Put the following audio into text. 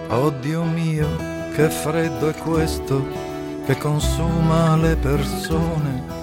Oh Dio mio, che freddo è questo che consuma le persone.